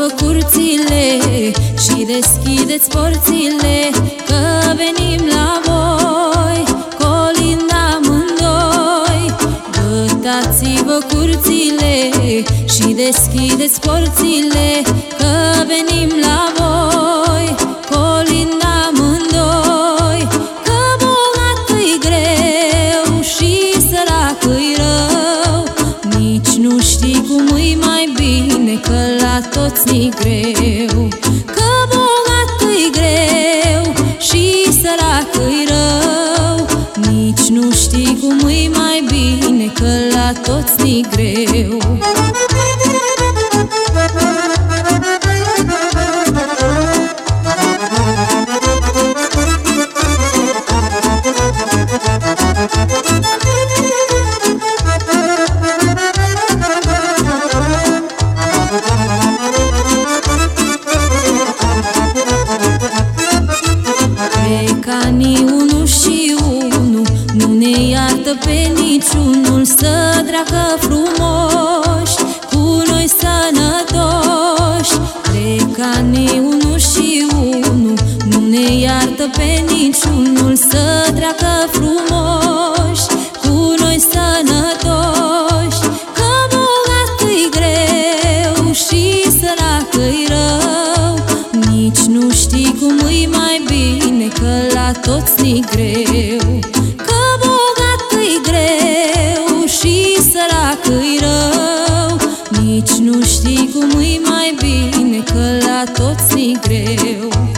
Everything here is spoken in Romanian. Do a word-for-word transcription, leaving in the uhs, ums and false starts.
Luați-vă curțile și deschideți porțile, că venim la voi, colind amândoi. Gătați-vă curțile și deschideți porțile, că venim la voi, colind amândoi. Că bogat-i greu și sărac-i rău, nici nu știi cum e mai bine, că la toți ni greu. Că bogat-i greu și sărac-i rău, nici nu știi cum e mai bine, că la toți ni greu. Canii unu și unu nu ne iartă pe niciunul, să treacă frumoși, cu noi sănătoși. Canii unu și unu nu ne iartă pe niciunul, să treacă frumoși, cu noi sănătoși. Că bogat-i greu și sărac-i rău, nici nu știi cum e mai bine, că la toți ni greu. Că bogat-i greu și sărac-i rău, nici nu știi cum e mai bine, că la toți ni greu.